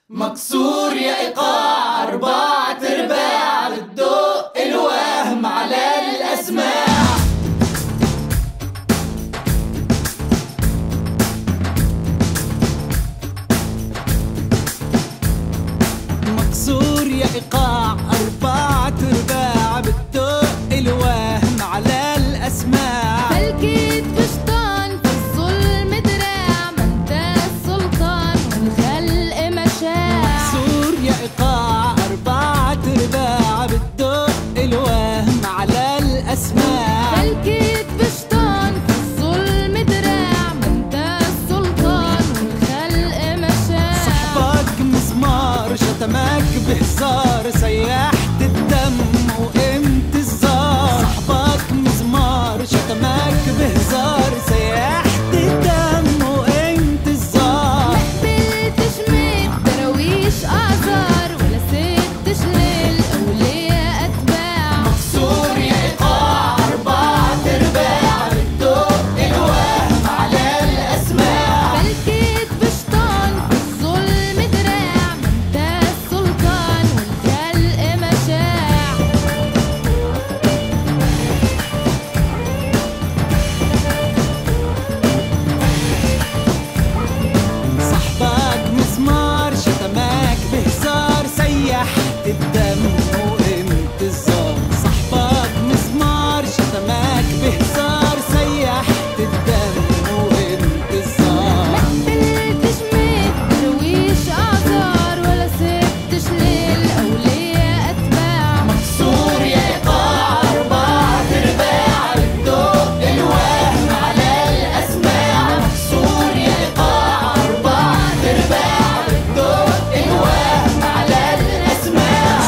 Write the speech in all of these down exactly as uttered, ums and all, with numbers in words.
مكسور يا إيقاع أربعة أرباع بتدق الوهم على الأسماع. مكسور يا إيقاع أربعة أرباع بتدق الوهم على الأسماع. فالكيد بشطان في الظلم دراع ما انت السلطان والخلق مشاع. مكسور يا إيقاع أربعة أرباع بتدق الوهم على الأسماع. فالكيد بشطان في الظلم دراع ما انت السلطان والخلق مشاع. صحبك مزمار شتمك بهزار سيحت الدم وقمت الزار. صحبك مزمار شتمك بهزار سيحت الدم وقمت الزار. محبلتش ميت دراويش أعذار ولا ستش للأولياء أتباع. مكسور يا إيقاع أربعة أرباع بتدق الوهم على الأسماع. فالكيد بشطان في الظلم دراع ما انت السلطان والخلق مشاع. صحبك مسمار شتمك بهزار سيحت الدم وقمت الزار. صحبك مسمار شتمك بهزار سيحت الدم وقمت الزار. محبلتش ميت درويش أعذار ولا ستش للأولياء أتباع. مكسور يا إيقاع أربعة أرباع بتدق الوهم على الأسماع. مكسور يا إيقاع أربعة أرباع بتدق الوهم على الأسماع.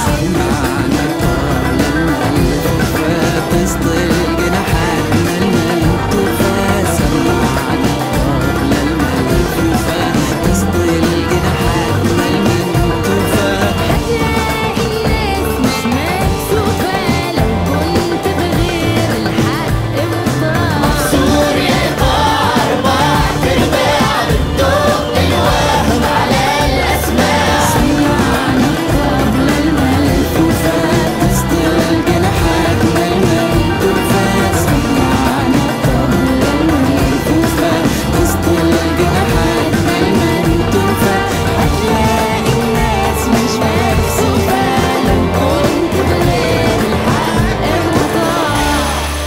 تسط الجناحات الملتوفة سمعنا قبل الملفوفة. تسط الجناحات الملتوفة هتلاقي الناس مش مكسوفة لو كنت بغير الحق مطاع. مكسور يا إيقاع أربعة أرباع بتدق الوهم على الأسماع. سمعنا قبل الملفوفة. تسط الجناحات الملتوفة سمعنا قبل الملفوفة. تسط الجناحات الملتوفة هتلاقي الناس مش مكسوفة لو كنت بغير الحق مطاع.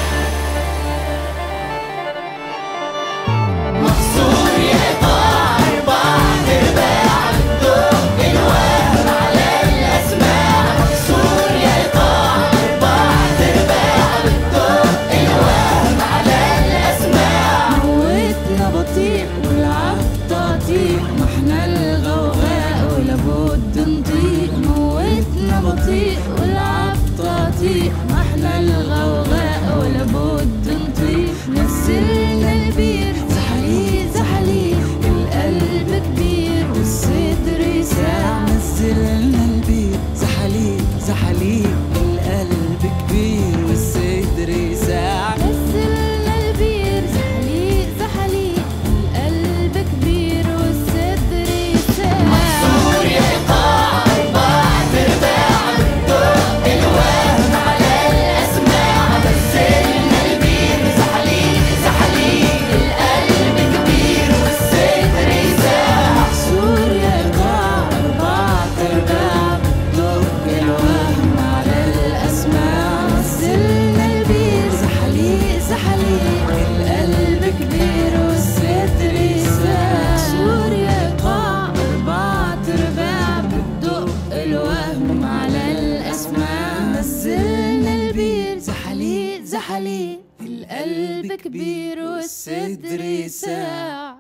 مكسور يا إيقاع أربعة أرباع بتدق الوهم على الأسماع. مكسور يا إيقاع أربعة أرباع بتدق الوهم على الأسماع. موتنا بطيء والعبد تقطيع ما احنا الغوغاء ولابد نطيق. موتنا بطيء والعبد تقطيع ما احنا الغوغاء ولابد نطيق. نزلنا البير زحليق زحليق القلب كبير والصدر يساع. نزلنا البيت زحليق زحليق القلب كبير والصدر يساع. نزلنا البير زحليق زحليق القلب كبير والصدر يساع. مكسور يا إيقاع أربعة أرباع بتدق الوهم على الأسماع. نزلنا البير زحليق زحليق القلب كبير والصدر يساع. مكسور يا إيقاع أربعة أرباع بتدق الوهم على الأسماع. نزلنا البير زحليق زحليق القلب كبير والصدر يساع. مكسور يا إيقاع أربعة أرباع بتدق الوهم على الأسماع. نزلنا البير زحليق زحليق القلب كبير والصدر يساع.